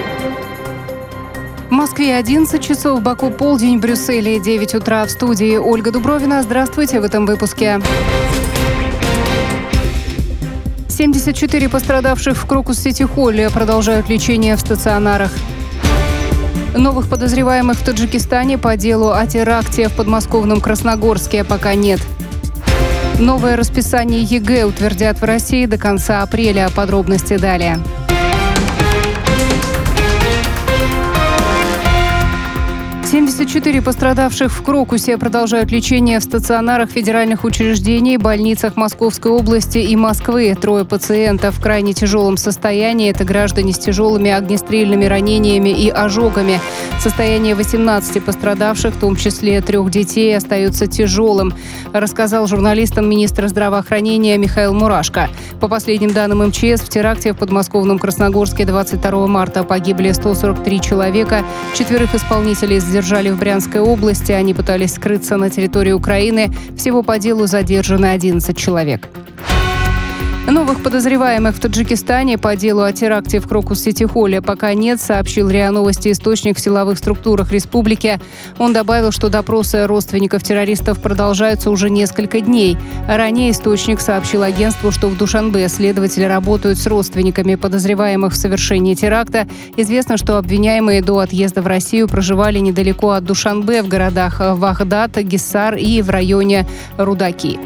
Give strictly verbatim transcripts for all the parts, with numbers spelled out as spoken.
В Москве одиннадцать часов, в Баку полдень, в Брюсселе девять утра. В студии Ольга Дубровина. Здравствуйте в этом выпуске. семьдесят четыре пострадавших в Крокус-Сити-Холле продолжают лечение в стационарах. Новых подозреваемых в Таджикистане по делу о теракте в подмосковном Красногорске пока нет. Новое расписание ЕГЭ утвердят в России до конца апреля. Подробности далее. семьдесят четыре пострадавших в Крокусе продолжают лечение в стационарах федеральных учреждений, больницах Московской области и Москвы. Трое пациентов в крайне тяжелом состоянии. Это граждане с тяжелыми огнестрельными ранениями и ожогами. Состояние восемнадцати пострадавших, в том числе трех детей, остается тяжелым, рассказал журналистам министр здравоохранения Михаил Мурашко. По последним данным эм че эс, в теракте в подмосковном Красногорске двадцать второго марта погибли сто сорок три человека. Четверых исполнителей задержали в Брянской области. Они пытались скрыться на территории Украины. Всего по делу задержаны одиннадцать человек. Новых подозреваемых в Таджикистане по делу о теракте в Крокус-Сити-Холле пока нет, сообщил РИА Новости источник в силовых структурах республики. Он добавил, что допросы родственников террористов продолжаются уже несколько дней. Ранее источник сообщил агентству, что в Душанбе следователи работают с родственниками подозреваемых в совершении теракта. Известно, что обвиняемые до отъезда в Россию проживали недалеко от Душанбе в городах Вахдат, Гиссар и в районе Рудаки.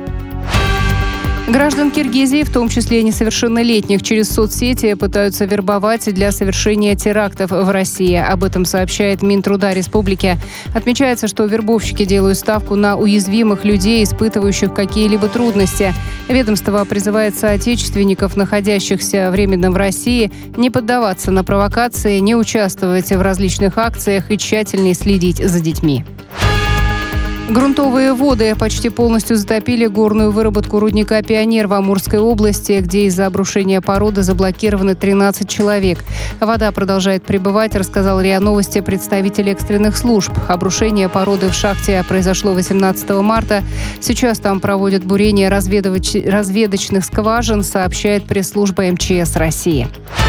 Граждан Киргизии, в том числе несовершеннолетних, через соцсети пытаются вербовать для совершения терактов в России. Об этом сообщает Минтруда республики. Отмечается, что вербовщики делают ставку на уязвимых людей, испытывающих какие-либо трудности. Ведомство призывает соотечественников, находящихся временно в России, не поддаваться на провокации, не участвовать в различных акциях и тщательно следить за детьми. Грунтовые воды почти полностью затопили горную выработку рудника «Пионер» в Амурской области, где из-за обрушения породы заблокированы тринадцать человек. Вода продолжает прибывать, рассказал РИА Новости представитель экстренных служб. Обрушение породы в шахте произошло восемнадцатого марта. Сейчас там проводят бурение разведывач... разведочных скважин, сообщает пресс-служба эм че эс России.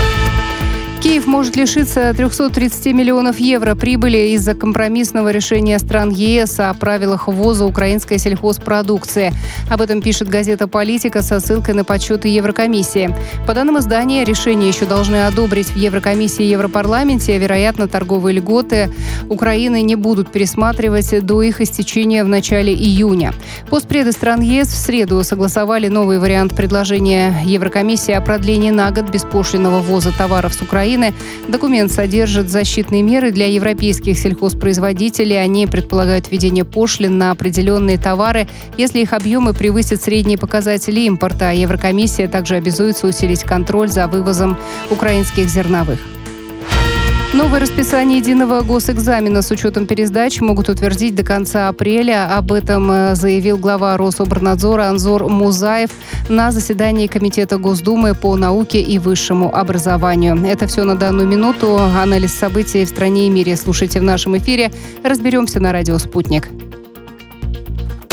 Киев может лишиться триста тридцать миллионов евро прибыли из-за компромиссного решения стран е эс о правилах ввоза украинской сельхозпродукции. Об этом пишет газета «Политика» со ссылкой на подсчеты Еврокомиссии. По данным издания, решение еще должны одобрить в Еврокомиссии и Европарламенте. Вероятно, торговые льготы Украины не будут пересматривать до их истечения в начале июня. Постпреды стран е эс в среду согласовали новый вариант предложения Еврокомиссии о продлении на год беспошлинного ввоза товаров с Украины. Документ содержит защитные меры для европейских сельхозпроизводителей. Они предполагают введение пошлин на определенные товары, если их объемы превысят средние показатели импорта. Еврокомиссия также обязуется усилить контроль за вывозом украинских зерновых. Новое расписание единого госэкзамена с учетом пересдач могут утвердить до конца апреля. Об этом заявил глава Рособорнадзора Анзор Музаев на заседании Комитета Госдумы по науке и высшему образованию. Это все на данную минуту. Анализ событий в стране и мире слушайте в нашем эфире. Разберемся на радио «Спутник».